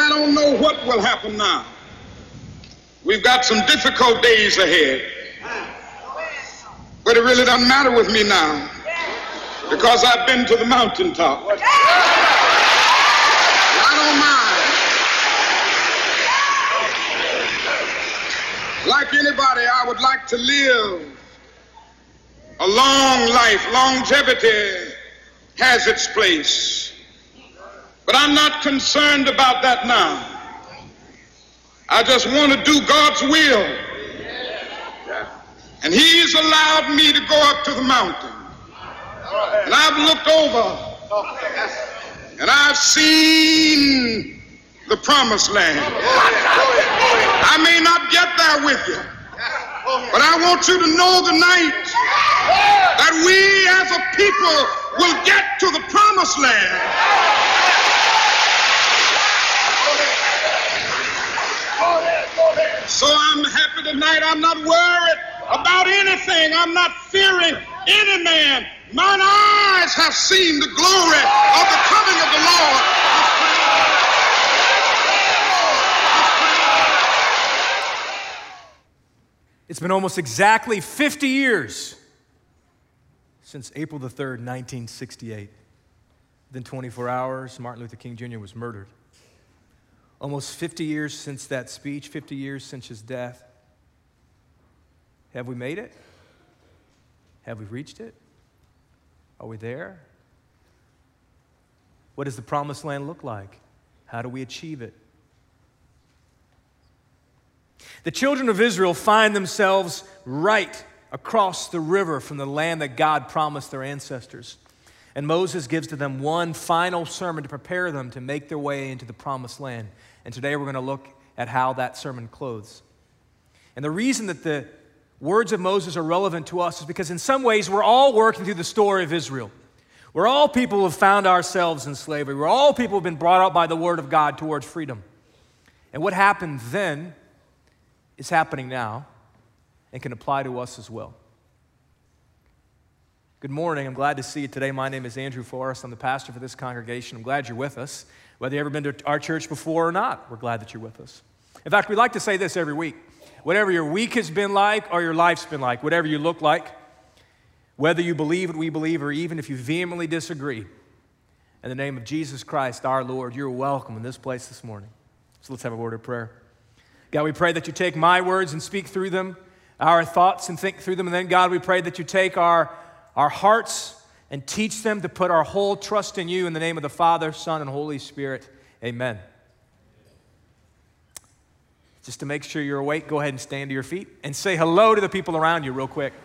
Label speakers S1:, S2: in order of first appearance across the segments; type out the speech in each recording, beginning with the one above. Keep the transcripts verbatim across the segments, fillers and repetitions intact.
S1: I don't know what will happen now. We've got some difficult days ahead. But it really doesn't matter with me now, because I've been to the mountaintop. I don't mind. Like anybody, I would like to live a long life. Longevity has its place. But I'm not concerned about that now. I just want to do God's will. And he's allowed me to go up to the mountain. And I've looked over and I've seen the promised land. I may not get there with you, but I want you to know tonight that we as a people will get to the promised land. So I'm happy tonight. I'm not worried about anything. I'm not fearing any man. Mine eyes have seen the glory of the coming of the Lord.
S2: It's been almost exactly fifty years since April the third, nineteen sixty-eight. Within twenty-four hours, Martin Luther King Junior was murdered. Almost fifty years since that speech, fifty years since his death. Have we made it? Have we reached it? Are we there? What does the promised land look like? How do we achieve it? The children of Israel find themselves right across the river from the land that God promised their ancestors. And Moses gives to them one final sermon to prepare them to make their way into the promised land. And today we're going to look at how that sermon closes. And the reason that the words of Moses are relevant to us is because in some ways we're all working through the story of Israel. We're all people who have found ourselves in slavery. We're all people who have been brought up by the word of God towards freedom. And what happened then is happening now and can apply to us as well. Good morning. I'm glad to see you today. My name is Andrew Forrest. I'm the pastor for this congregation. I'm glad you're with us. Whether you've ever been to our church before or not, we're glad that you're with us. In fact, we like to say this every week. Whatever your week has been like or your life's been like, whatever you look like, whether you believe what we believe or even if you vehemently disagree, in the name of Jesus Christ, our Lord, you're welcome in this place this morning. So let's have a word of prayer. God, we pray that you take my words and speak through them, our thoughts and think through them. And then, God, we pray that you take our, our hearts and teach them to put our whole trust in you in the name of the Father, Son, and Holy Spirit. Amen. Just to make sure you're awake, go ahead and stand to your feet and say hello to the people around you real quick.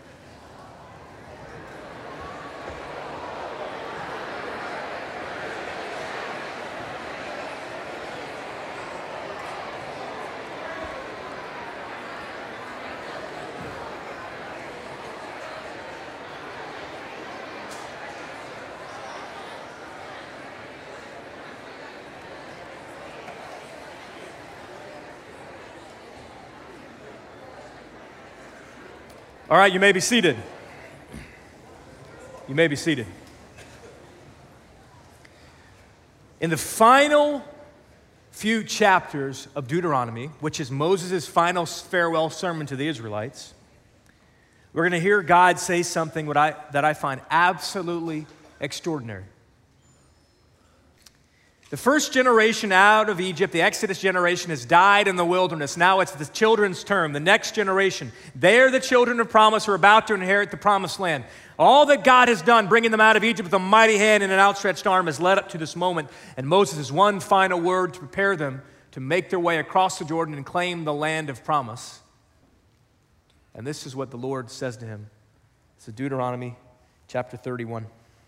S2: All right, you may be seated. You may be seated. In the final few chapters of Deuteronomy, which is Moses' final farewell sermon to the Israelites, we're going to hear God say something what I, that I find absolutely extraordinary. The first generation out of Egypt, the Exodus generation, has died in the wilderness. Now it's the children's turn, the next generation. They're the children of promise who are about to inherit the promised land. All that God has done, bringing them out of Egypt with a mighty hand and an outstretched arm, has led up to this moment. And Moses has one final word to prepare them to make their way across the Jordan and claim the land of promise. And this is what the Lord says to him. It's Deuteronomy chapter thirty-one.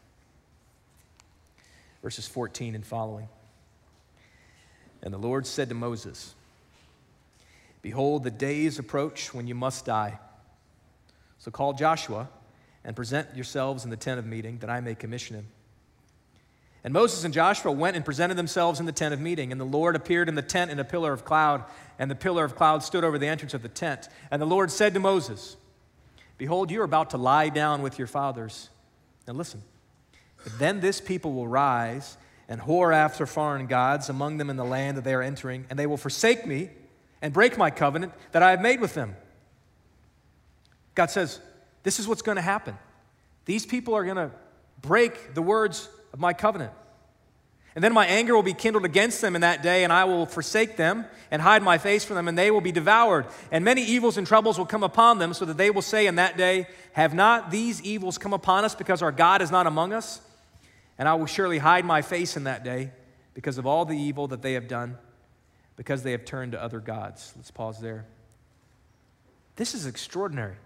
S2: Verses fourteen and following. And the Lord said to Moses, behold, the days approach when you must die. So call Joshua and present yourselves in the tent of meeting, that I may commission him. And Moses and Joshua went and presented themselves in the tent of meeting. And the Lord appeared in the tent in a pillar of cloud, and the pillar of cloud stood over the entrance of the tent. And the Lord said to Moses, behold, you are about to lie down with your fathers. Now listen. Then this people will rise and whore after foreign gods among them in the land that they are entering, and they will forsake me and break my covenant that I have made with them. God says, this is what's going to happen. These people are going to break the words of my covenant. And then my anger will be kindled against them in that day, and I will forsake them and hide my face from them, and they will be devoured. And many evils and troubles will come upon them, so that they will say in that day, have not these evils come upon us because our God is not among us? And I will surely hide my face in that day because of all the evil that they have done, because they have turned to other gods. Let's pause there. This is extraordinary.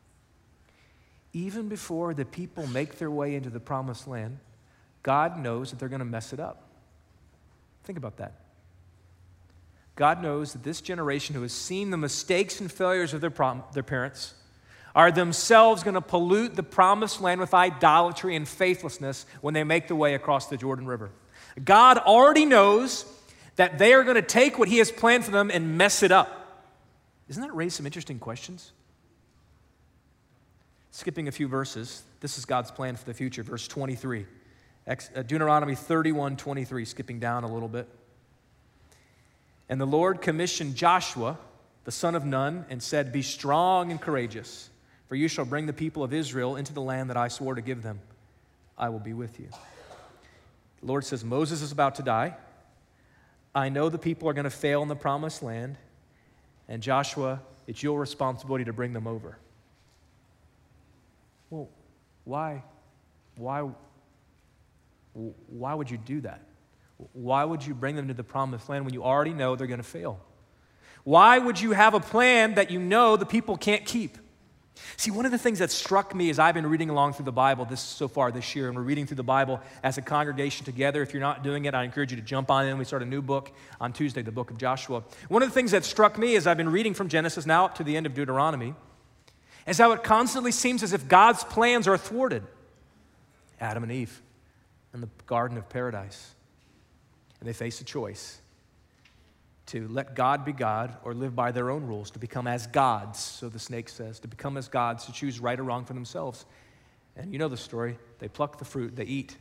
S2: Even before the people make their way into the promised land, God knows that they're going to mess it up. Think about that. God knows that this generation who has seen the mistakes and failures of their, prom- their parents are themselves going to pollute the promised land with idolatry and faithlessness when they make the way across the Jordan River. God already knows that they are going to take what he has planned for them and mess it up. Doesn't that raise some interesting questions? Skipping a few verses, this is God's plan for the future. Verse twenty-three. Deuteronomy thirty-one twenty-three, skipping down a little bit. And the Lord commissioned Joshua, the son of Nun, and said, be strong and courageous, for you shall bring the people of Israel into the land that I swore to give them. I will be with you. The Lord says, Moses is about to die. I know the people are going to fail in the promised land. And Joshua, it's your responsibility to bring them over. Well, why? Why? Why would you do that? Why would you bring them to the promised land when you already know they're going to fail? Why would you have a plan that you know the people can't keep? See, one of the things that struck me as I've been reading along through the Bible this so far this year, and we're reading through the Bible as a congregation together. If you're not doing it, I encourage you to jump on in. We start a new book on Tuesday, the book of Joshua. One of the things that struck me as I've been reading from Genesis now up to the end of Deuteronomy is how it constantly seems as if God's plans are thwarted. Adam and Eve in the Garden of Paradise. And they face a choice to let God be God or live by their own rules, to become as gods, so the snake says, to become as gods, to choose right or wrong for themselves. And you know the story. They pluck the fruit, they eat.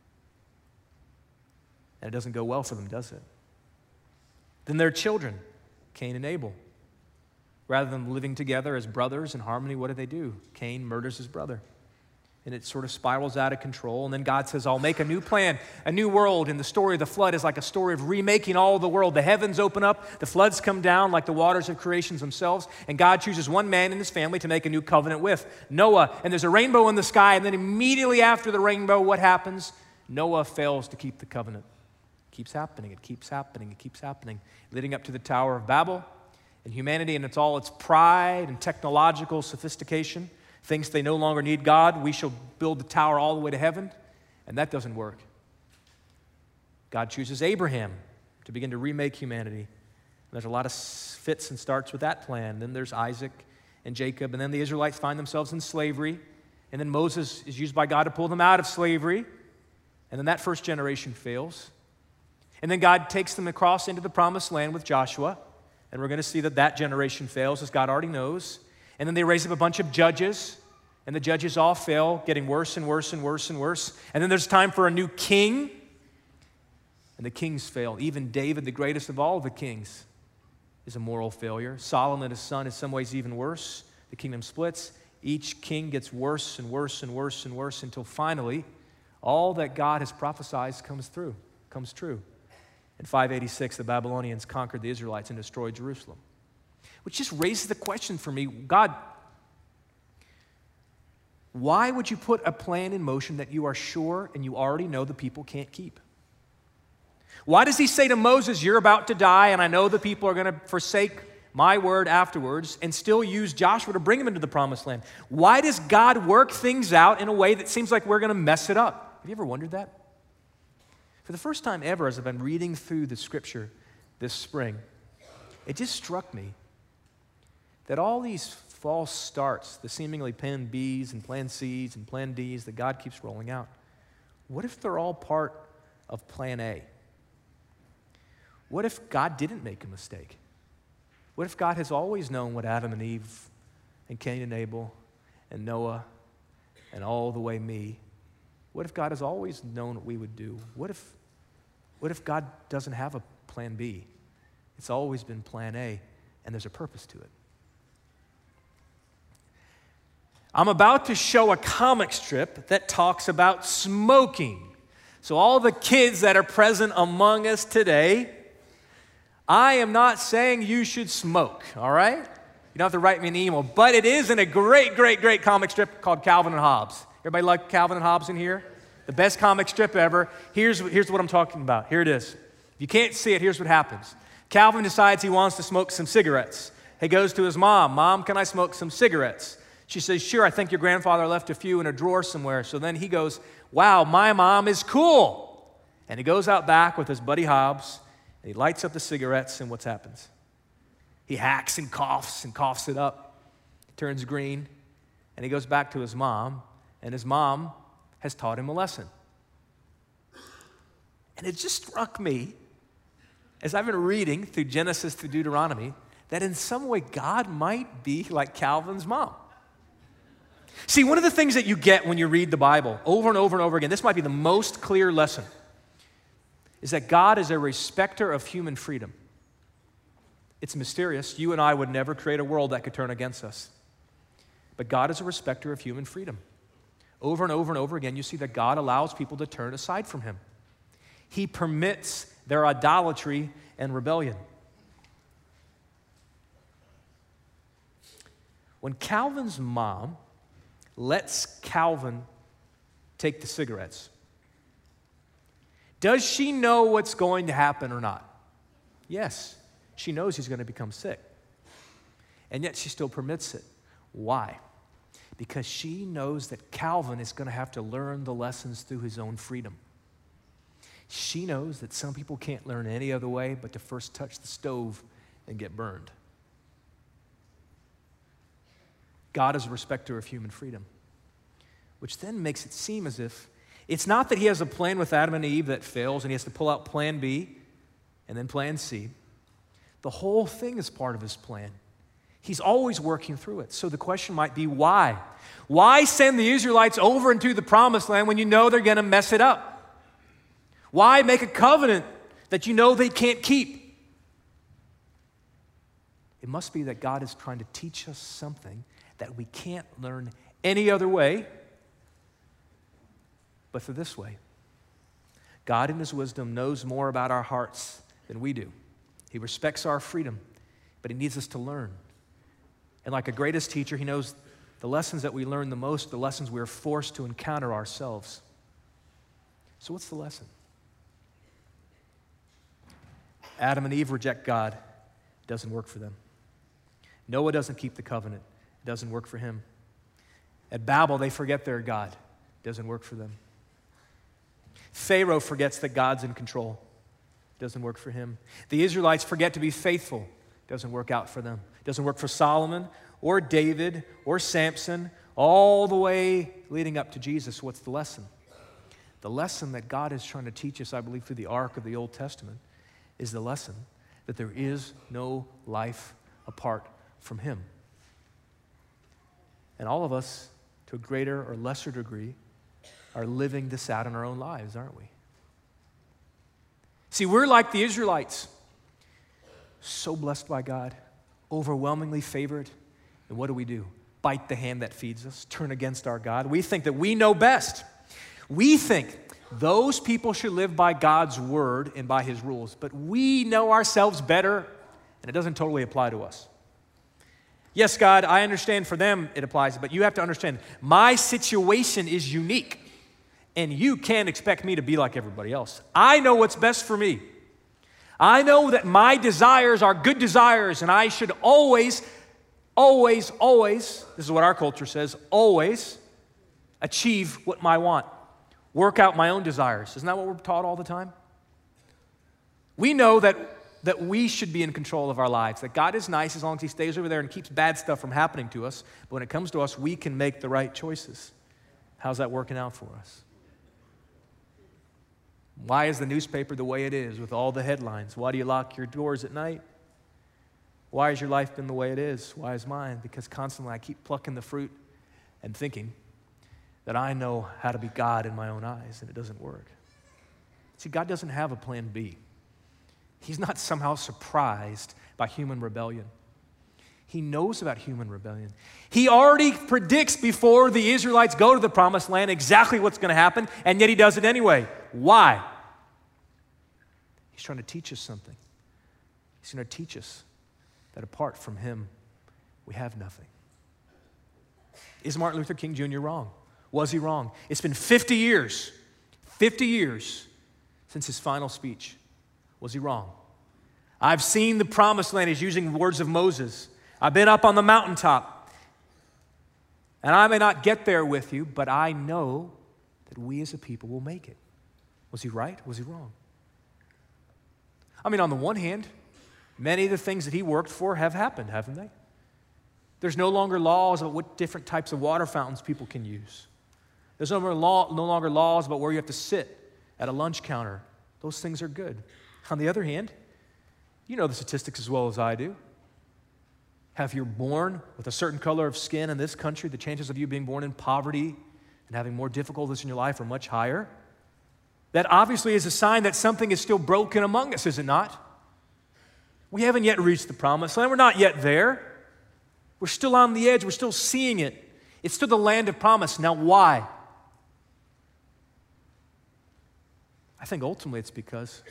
S2: And it doesn't go well for them, does it? Then their children, Cain and Abel. Rather than living together as brothers in harmony, what do they do? Cain murders his brother. And it sort of spirals out of control. And then God says, I'll make a new plan, a new world. And the story of the flood is like a story of remaking all the world. The heavens open up, the floods come down like the waters of creation themselves. And God chooses one man and his family to make a new covenant with, Noah. And there's a rainbow in the sky. And then immediately after the rainbow, what happens? Noah fails to keep the covenant. It keeps happening, it keeps happening, it keeps happening. Leading up to the Tower of Babel. And humanity and it's all its pride and technological sophistication thinks they no longer need God. We shall build the tower all the way to heaven. And that doesn't work. God chooses Abraham to begin to remake humanity. And there's a lot of fits and starts with that plan. Then there's Isaac and Jacob. And then the Israelites find themselves in slavery. And then Moses is used by God to pull them out of slavery. And then that first generation fails. And then God takes them across into the promised land with Joshua. And we're going to see that that generation fails, as God already knows. And then they raise up a bunch of judges, and the judges all fail, getting worse and worse and worse and worse. And then there's time for a new king, and the kings fail. Even David, the greatest of all the kings, is a moral failure. Solomon, his son, is some ways even worse. The kingdom splits. Each king gets worse and worse and worse and worse until finally all that God has prophesied comes through, comes true. In five eighty-six, the Babylonians conquered the Israelites and destroyed Jerusalem. Which just raises the question for me, God, why would you put a plan in motion that you are sure and you already know the people can't keep? Why does he say to Moses, you're about to die and I know the people are going to forsake my word afterwards, and still use Joshua to bring them into the promised land? Why does God work things out in a way that seems like we're going to mess it up? Have you ever wondered that? For the first time ever, as I've been reading through the scripture this spring, it just struck me that all these false starts, the seemingly plan B's and plan C's and plan D's that God keeps rolling out, what if they're all part of plan A? What if God didn't make a mistake? What if God has always known what Adam and Eve and Cain and Abel and Noah and all the way me, what if God has always known what we would do? What if, What if God doesn't have a plan B? It's always been plan A, and there's a purpose to it. I'm about to show a comic strip that talks about smoking. So all the kids that are present among us today, I am not saying you should smoke, all right? You don't have to write me an email, but it is in a great, great, great comic strip called Calvin and Hobbes. Everybody like Calvin and Hobbes in here? The best comic strip ever. Here's, here's what I'm talking about. Here it is. If you can't see it, here's what happens. Calvin decides he wants to smoke some cigarettes. He goes to his mom. Mom, can I smoke some cigarettes? She says, sure, I think your grandfather left a few in a drawer somewhere. So then he goes, wow, my mom is cool. And he goes out back with his buddy Hobbes, and he lights up the cigarettes, and what happens? He hacks and coughs and coughs it up, turns green, and he goes back to his mom, and his mom has taught him a lesson. And it just struck me, as I've been reading through Genesis through Deuteronomy, that in some way God might be like Calvin's mom. See, one of the things that you get when you read the Bible over and over and over again, this might be the most clear lesson, is that God is a respecter of human freedom. It's mysterious. You and I would never create a world that could turn against us. But God is a respecter of human freedom. Over and over and over again, you see that God allows people to turn aside from him. He permits their idolatry and rebellion. When Calvin's mom lets Calvin take the cigarettes, does she know what's going to happen or not? Yes, she knows he's going to become sick. And yet she still permits it. Why? Because she knows that Calvin is going to have to learn the lessons through his own freedom. She knows that some people can't learn any other way but to first touch the stove and get burned. God is a respecter of human freedom, which then makes it seem as if it's not that he has a plan with Adam and Eve that fails and he has to pull out plan B and then plan C. The whole thing is part of his plan. He's always working through it. So the question might be, why? Why send the Israelites over into the promised land when you know they're going to mess it up? Why make a covenant that you know they can't keep? It must be that God is trying to teach us something that we can't learn any other way but through this way. God in his wisdom knows more about our hearts than we do. He respects our freedom, but he needs us to learn. And like a greatest teacher, he knows the lessons that we learn the most, the lessons we're forced to encounter ourselves. So what's the lesson? Adam and Eve reject God. It doesn't work for them. Noah doesn't keep the covenant. It doesn't work for him. At Babel, they forget their God. It doesn't work for them. Pharaoh forgets that God's in control. It doesn't work for him. The Israelites forget to be faithful. It doesn't work out for them. It doesn't work for Solomon or David or Samson, all the way leading up to Jesus. What's the lesson? The lesson that God is trying to teach us, I believe, through the arc of the Old Testament, is the lesson that there is no life apart from him. And all of us, to a greater or lesser degree, are living this out in our own lives, aren't we? See, we're like the Israelites, so blessed by God, overwhelmingly favored, and what do we do? Bite the hand that feeds us, turn against our God. We think that we know best. We think those people should live by God's word and by his rules, but we know ourselves better, and it doesn't totally apply to us. Yes, God, I understand for them it applies, but you have to understand, my situation is unique, and you can't expect me to be like everybody else. I know what's best for me. I know that my desires are good desires, and I should always, always, always, this is what our culture says, always achieve what I want. Work out my own desires. Isn't that what we're taught all the time? We know that, that we should be in control of our lives, that God is nice as long as he stays over there and keeps bad stuff from happening to us, but when it comes to us, we can make the right choices. How's that working out for us? Why is the newspaper the way it is with all the headlines? Why do you lock your doors at night? Why has your life been the way it is? Why is mine? Because constantly I keep plucking the fruit and thinking that I know how to be God in my own eyes, and it doesn't work. See, God doesn't have a plan B. He's not somehow surprised by human rebellion. He knows about human rebellion. He already predicts before the Israelites go to the promised land exactly what's going to happen, and yet he does it anyway. Why? He's trying to teach us something. He's going to teach us that apart from him, we have nothing. Is Martin Luther King Junior wrong? Was he wrong? It's been fifty years, fifty years since his final speech. Was he wrong? I've seen the promised land. He's using the words of Moses. I've been up on the mountaintop. And I may not get there with you, but I know that we as a people will make it. Was he right? Was he wrong? I mean, on the one hand, many of the things that he worked for have happened, haven't they? There's no longer laws about what different types of water fountains people can use. There's no longer, law, no longer laws about where you have to sit at a lunch counter. Those things are good. On the other hand, you know the statistics as well as I do. If you're born with a certain color of skin in this country, the chances of you being born in poverty and having more difficulties in your life are much higher. That obviously is a sign that something is still broken among us, is it not? We haven't yet reached the promised land. We're not yet there. We're still on the edge. We're still seeing it. It's still the land of promise. Now, why? I think ultimately it's because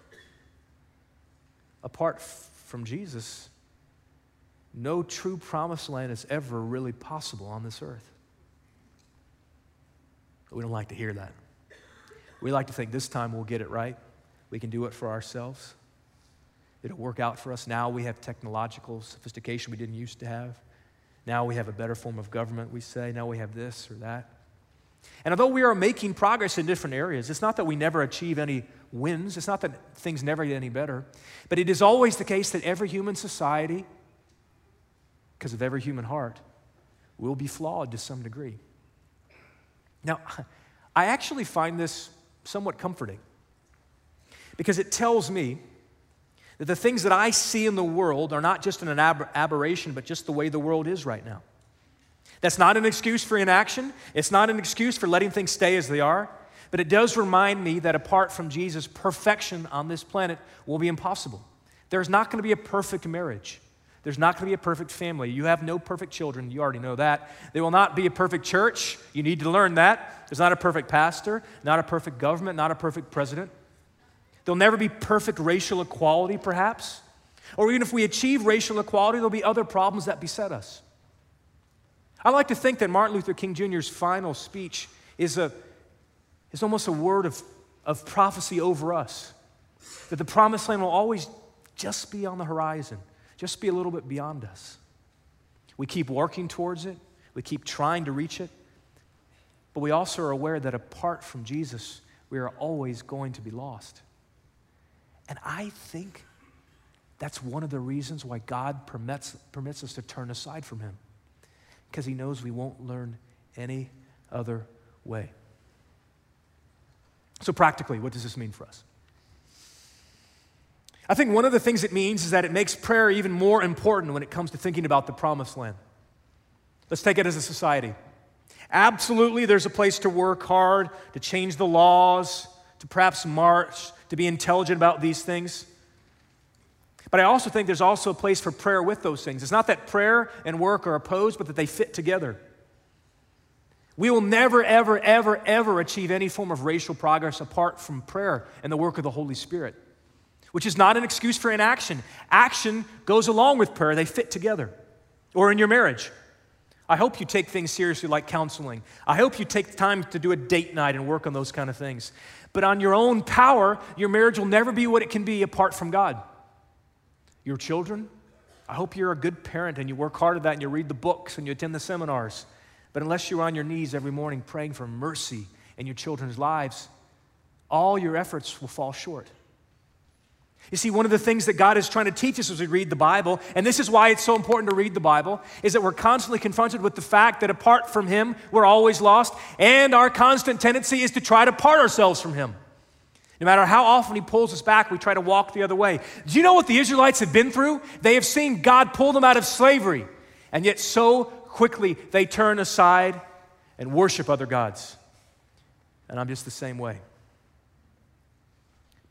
S2: apart from Jesus, no true promised land is ever really possible on this earth. But we don't like to hear that. We like to think this time we'll get it right. We can do it for ourselves. It'll work out for us. Now we have technological sophistication we didn't used to have. Now we have a better form of government, we say. Now we have this or that. And although we are making progress in different areas, it's not that we never achieve any wins. It's not that things never get any better. But it is always the case that every human society, because of every human heart, will be flawed to some degree. Now, I actually find this somewhat comforting because it tells me that the things that I see in the world are not just an ab- aberration, but just the way the world is right now. That's not an excuse for inaction. It's not an excuse for letting things stay as they are. But it does remind me that apart from Jesus, perfection on this planet will be impossible. There's not going to be a perfect marriage. There's not going to be a perfect family. You have no perfect children. You already know that. There will not be a perfect church. You need to learn that. There's not a perfect pastor, not a perfect government, not a perfect president. There'll never be perfect racial equality, perhaps. Or even if we achieve racial equality, there'll be other problems that beset us. I like to think that Martin Luther King Junior's final speech is, a, is almost a word of, of prophecy over us. That the promised land will always just be on the horizon, just be a little bit beyond us. We keep working towards it. We keep trying to reach it. But we also are aware that apart from Jesus, we are always going to be lost. And I think that's one of the reasons why God permits, permits us to turn aside from him. Because he knows we won't learn any other way. So practically, what does this mean for us? I think one of the things it means is that it makes prayer even more important when it comes to thinking about the promised land. Let's take it as a society. Absolutely, there's a place to work hard, to change the laws, to perhaps march, to be intelligent about these things. But I also think there's also a place for prayer with those things. It's not that prayer and work are opposed, but that they fit together. We will never, ever, ever, ever achieve any form of racial progress apart from prayer and the work of the Holy Spirit, which is not an excuse for inaction. Action goes along with prayer. They fit together. Or in your marriage. I hope you take things seriously like counseling. I hope you take time to do a date night and work on those kind of things. But on your own power, your marriage will never be what it can be apart from God. Your children, I hope you're a good parent and you work hard at that and you read the books and you attend the seminars. But unless you're on your knees every morning praying for mercy in your children's lives, all your efforts will fall short. You see, one of the things that God is trying to teach us as we read the Bible, and this is why it's so important to read the Bible, is that we're constantly confronted with the fact that apart from him, we're always lost, and our constant tendency is to try to part ourselves from him. No matter how often he pulls us back, we try to walk the other way. Do you know what the Israelites have been through? They have seen God pull them out of slavery, and yet so quickly they turn aside and worship other gods. And I'm just the same way.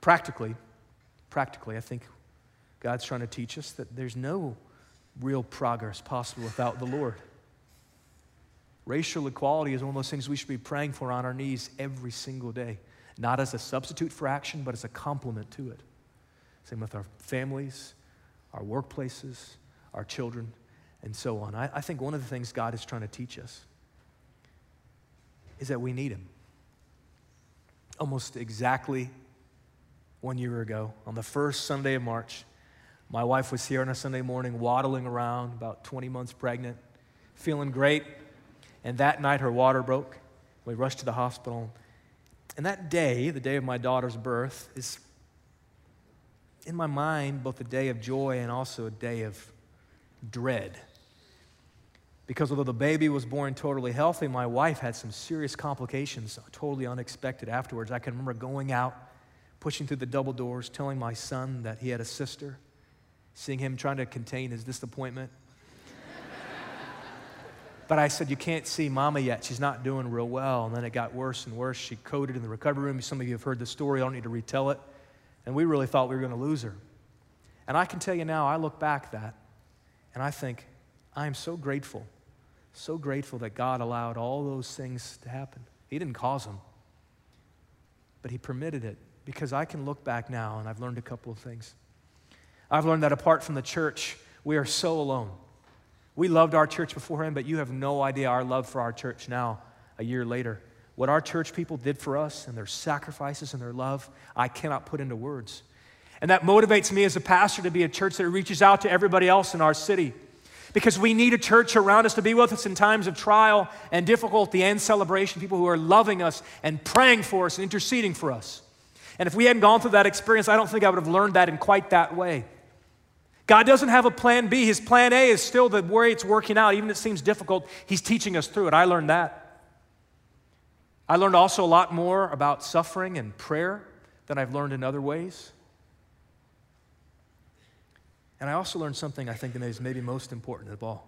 S2: Practically, practically, I think God's trying to teach us that there's no real progress possible without the Lord. Racial equality is one of those things we should be praying for on our knees every single day, not as a substitute for action, but as a complement to it. Same with our families, our workplaces, our children, and so on. I, I think one of the things God is trying to teach us is that we need Him. Almost exactly one year ago, on the first Sunday of March, my wife was here on a Sunday morning, waddling around, about twenty months pregnant, feeling great. And that night, her water broke. We rushed to the hospital. And that day, the day of my daughter's birth, is in my mind both a day of joy and also a day of dread. Because although the baby was born totally healthy, my wife had some serious complications, totally unexpected afterwards. I can remember going out, pushing through the double doors, telling my son that he had a sister, seeing him trying to contain his disappointment. But I said, you can't see Mama yet. She's not doing real well. And then it got worse and worse. She coded in the recovery room. Some of you have heard the story. I don't need to retell it. And we really thought we were going to lose her. And I can tell you now, I look back that, and I think, I am so grateful, so grateful that God allowed all those things to happen. He didn't cause them, but He permitted it, because I can look back now, and I've learned a couple of things. I've learned that apart from the church, we are so alone. We loved our church beforehand, but you have no idea our love for our church now, a year later. What our church people did for us and their sacrifices and their love, I cannot put into words. And that motivates me as a pastor to be a church that reaches out to everybody else in our city. Because we need a church around us to be with us in times of trial and difficulty and celebration, people who are loving us and praying for us and interceding for us. And if we hadn't gone through that experience, I don't think I would have learned that in quite that way. God doesn't have a plan B. His plan A is still the way it's working out. Even if it seems difficult, He's teaching us through it. I learned that. I learned also a lot more about suffering and prayer than I've learned in other ways. And I also learned something I think that is maybe most important of all.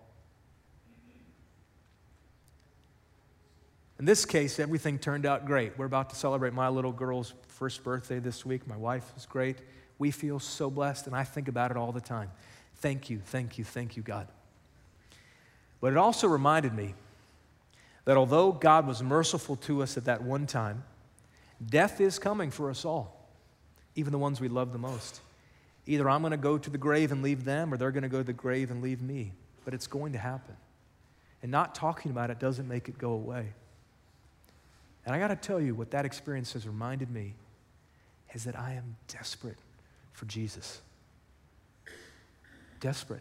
S2: In this case, everything turned out great. We're about to celebrate my little girl's first birthday this week. My wife is great. We feel so blessed, and I think about it all the time. Thank you, thank you, thank you, God. But it also reminded me that although God was merciful to us at that one time, death is coming for us all, even the ones we love the most. Either I'm going to go to the grave and leave them, or they're going to go to the grave and leave me. But it's going to happen. And not talking about it doesn't make it go away. And I got to tell you, what that experience has reminded me is that I am desperate for Jesus. Desperate.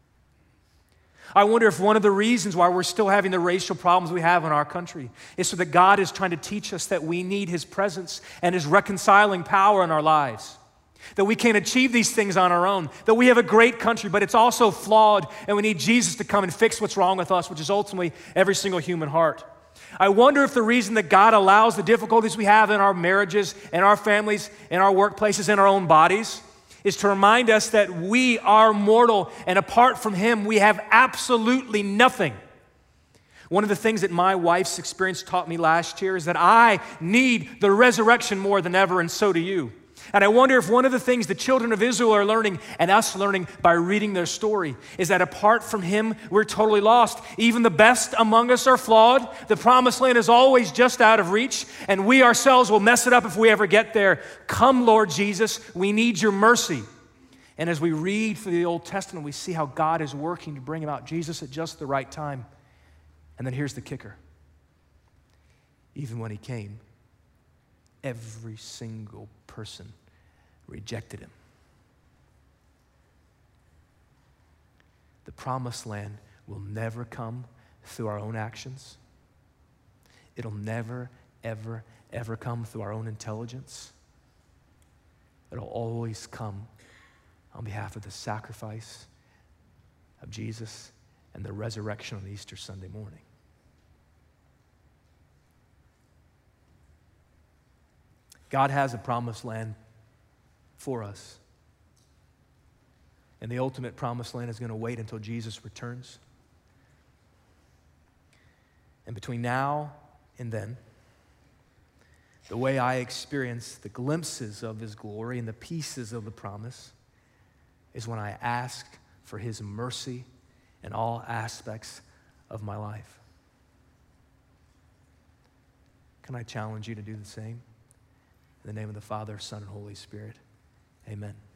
S2: I wonder if one of the reasons why we're still having the racial problems we have in our country is so that God is trying to teach us that we need His presence and His reconciling power in our lives. That we can't achieve these things on our own. That we have a great country, but it's also flawed, and we need Jesus to come and fix what's wrong with us, which is ultimately every single human heart. I wonder if the reason that God allows the difficulties we have in our marriages, in our families, in our workplaces, in our own bodies, is to remind us that we are mortal, and apart from Him, we have absolutely nothing. One of the things that my wife's experience taught me last year is that I need the resurrection more than ever, and so do you. And I wonder if one of the things the children of Israel are learning, and us learning by reading their story, is that apart from Him, we're totally lost. Even the best among us are flawed. The promised land is always just out of reach, and we ourselves will mess it up if we ever get there. Come, Lord Jesus, we need your mercy. And as we read through the Old Testament, we see how God is working to bring about Jesus at just the right time. And then here's the kicker. Even when He came, every single person rejected Him. The promised land will never come through our own actions. It'll never, ever, ever come through our own intelligence. It'll always come on behalf of the sacrifice of Jesus and the resurrection on Easter Sunday morning. God has a promised land for us. And the ultimate promised land is going to wait until Jesus returns. And between now and then, The way I experience the glimpses of his glory and the pieces of the promise is when I ask for his mercy in all aspects of my life. Can I challenge you to do the same? In the name of the Father, Son, and Holy Spirit, amen.